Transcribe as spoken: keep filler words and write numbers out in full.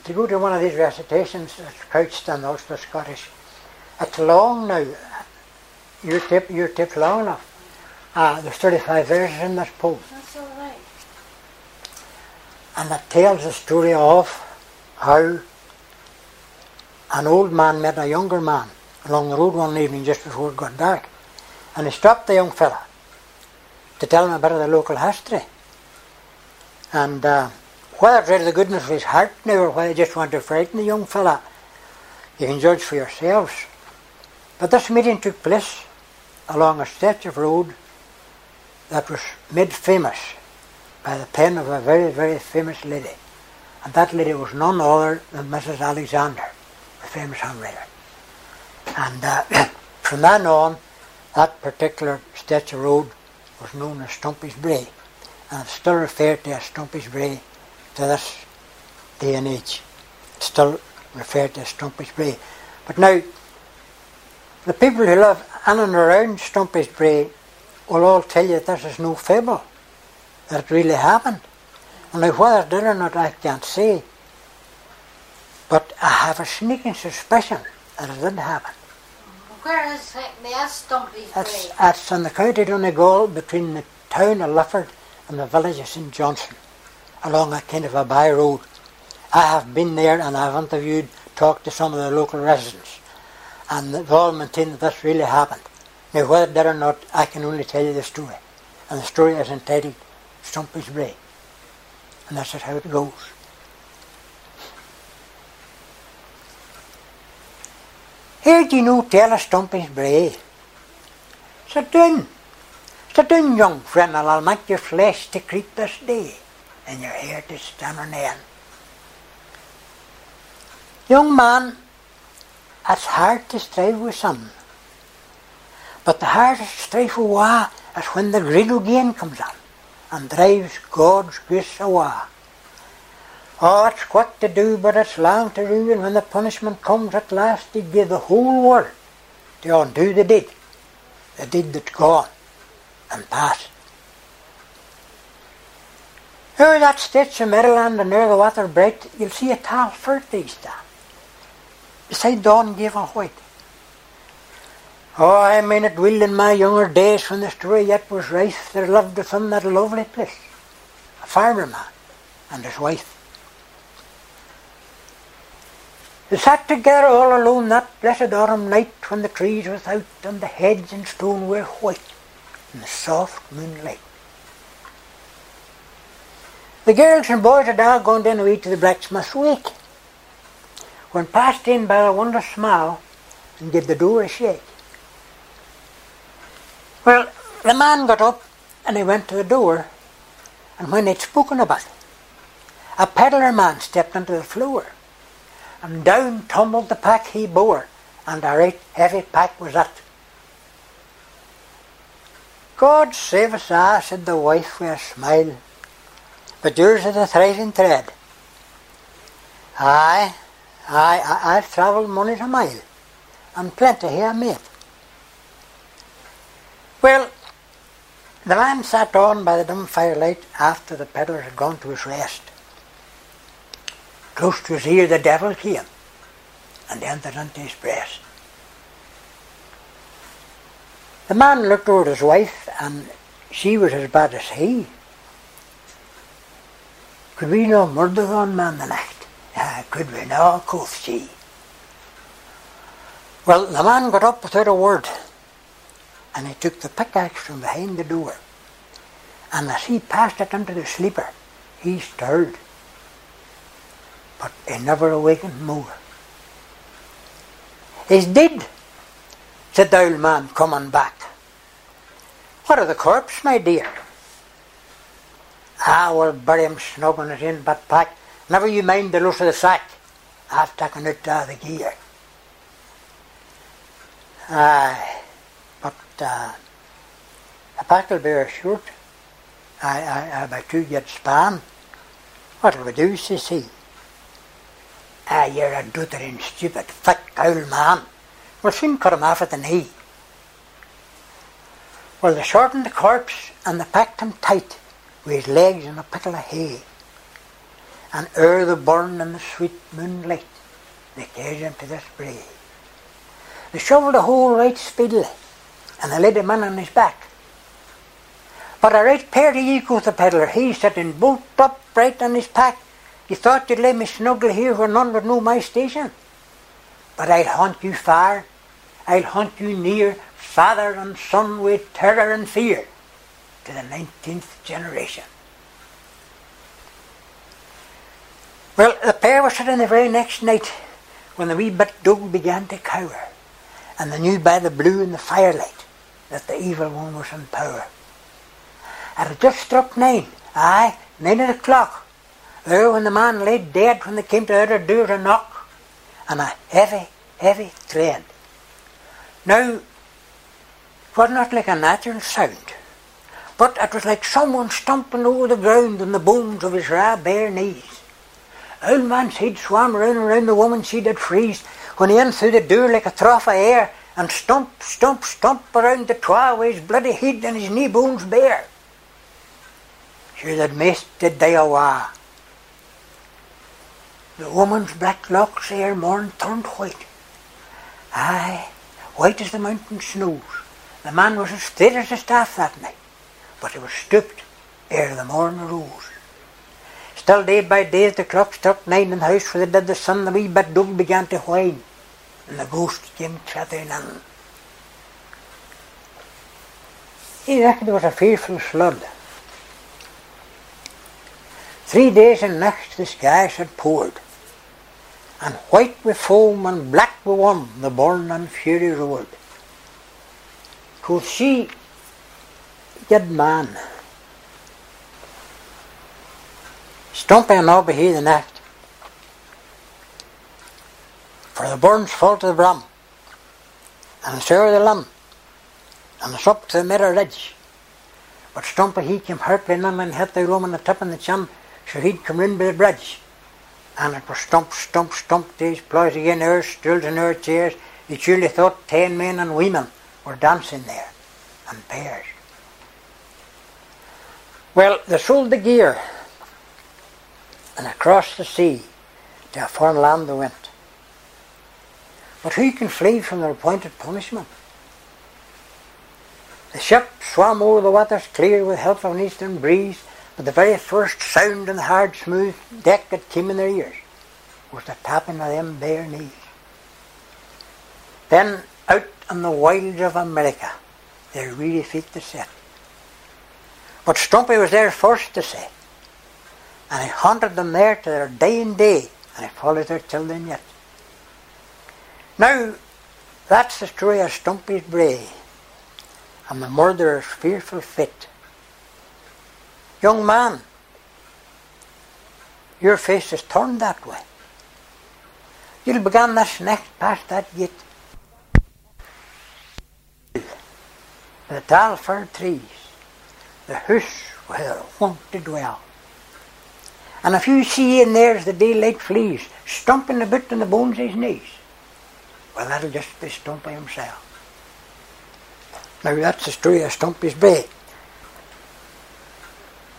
to go to one of these recitations that's couched in Ulster Scottish, it's long now. Your tip, your tip's long enough. Uh, there's thirty-five verses in this poem. That's all right. And it tells the story of how an old man met a younger man along the road one evening just before it got dark. And he stopped the young fella to tell him a bit of the local history. And uh, whether it's out of the goodness of his heart now or whether he just wanted to frighten the young fella, you can judge for yourselves. But this meeting took place along a stretch of road that was made famous by the pen of a very, very famous lady. And that lady was none other than Missus Alexander, the famous handwriter. And uh, from then on, that particular stretch of road was known as Stumpy's Brae. And it's still referred to as Stumpy's Brae to this day and age. It's still referred to as Stumpy's Brae. But now, the people who live in and around Stumpy's Brae will all tell you this is no fable, that it really happened. And now whether it did or not, I can't say. But I have a sneaking suspicion that it did happen. Where is the Stumpy's Brae? It's, it's in the county Donegal, between the town of Lifford and the village of Saint Johnson, along a kind of a by road. I have been there and I've interviewed, talked to some of the local residents, and they've all maintained that this really happened. Now whether it did or not, I can only tell you the story. And the story is entitled Stumpy's Brae. And that's just how it goes. Heard ye no tell of Stumpy's Brae? Sit down. Sit down, young friend, and I'll make your flesh to creep this day, and your hair to stand on end. Young man, it's hard to strive with some, but the hardest strife awa is when the greed again comes on and drives God's grace awa. Oh, it's quick to do, but it's long to do, and when the punishment comes at last, He give the whole world to undo the deed, the deed that's gone and past. Over that stretch of Maryland and near the water bright, you'll see a tall fir tree stand beside Dawn Gavin White. Oh, I mean it well in my younger days when the story yet was rife, there lived within that lovely place a farmer man and his wife. They sat together all alone that blessed autumn night when the trees without and the hedge and stone were white in the soft moonlight. The girls and boys had all gone down away to the blacksmith's wake, when passed in by a wondrous smile and gave the door a shake. Well, the man got up and he went to the door, and when they'd spoken about it, a peddler man stepped into the floor, and down tumbled the pack he bore, and a right heavy pack was it. God save us all, said the wife with a smile, but yours is a thriving tread. Aye, aye, I, I've travelled many's a mile, and plenty here made. Well, the man sat on by the dim firelight after the pedlar had gone to his rest. Close to his ear the devil came and entered into his breast. The man looked over at his wife, and she was as bad as he. Could we no murder on man the night? Ah, could we no, quoth she. Well, the man got up without a word, and he took the pickaxe from behind the door, and as he passed it into the sleeper, he stirred, but he never awakened more. He's dead, said the old man, coming back. What of the corpse, my dear? Ah, we'll bury him snug in his in but pack. Never you mind the loss of the sack. I've taken it out of the gear. Aye, but uh, the pack will be short. I, I, I by two get span. What'll we do, says he. Ah, you're a doddering, stupid, thick old man. We'll soon cut him off at the knee. Well, they shortened the corpse and they packed him tight with his legs in a pickle of hay. and ere the burn and the sweet moonlight, they carried him to this brae. They shovelled the hole right speedily, and they laid him in on his back. But a right pair to ye, quoth the pedlar, he sitting bolt upright on his pack. You thought you'd lay me snugly here where none would know my station. But I'll hunt you far, I'll hunt you near, father and son with terror and fear, to the nineteenth generation. Well, the pair were sitting the very next night when the wee bit dog began to cower, and they knew by the blue in the firelight that the evil one was in power. It had just struck nine, aye, nine of the clock, there when the man lay dead when they came to the other door to knock, and a heavy, heavy tread. Now, it was not like a natural sound, but it was like someone stomping over the ground on the bones of his raw bare knees. The old man's head swam round and round the woman she did freeze, when he in through the door like a trough of air, and stump, stump, stump around the twa with his bloody head and his knee bones bare. Sure that maist did die awa. The woman's black locks ere morn turned white. Aye, white as the mountain snows. The man was as straight as a staff that night, but he was stooped ere the morn arose. Still day by day as the clock struck nine in the house where they did the sun, the wee bit dog began to whine, and the ghost came clattering in. He reckoned it was a fearful flood. Three days and nights the skies had poured, and white with foam and black with worm the burn and fury roared. Quoth she, good man, Stumpy and I'll be here the night, for the burn's full to the brim, and so the limb, and it's up to the mirror ridge. But Stumpy he came hurtling in and hit the room on the tip of the chin, so he'd come in by the bridge. And it was stump, stump, stump to his ploys again, our stools and our chairs. He surely thought ten men and women were dancing there, in pairs. Well, they sold the gear, and across the sea to a foreign land they went. But who can flee from their appointed punishment? The ship swam over the waters clear with help of an eastern breeze, but the very first sound on the hard, smooth deck that came in their ears was the tapping of them bare knees. Then out on the wilds of America their weary feet to set. But Stumpy was there first to say, and he haunted them there to their dying day, and he followed their children yet. Now, that's the story of Stumpy's brae, and the murderer's fearful fate. Young man, your face is turned that way. You'll begin this next past that gate. The tall fir trees, the house where I want to dwell. And if you see in there as the daylight flees, stumping about on the bones of his knees, well, that'll just be Stumpy himself. Now that's the story of Stumpy's brae.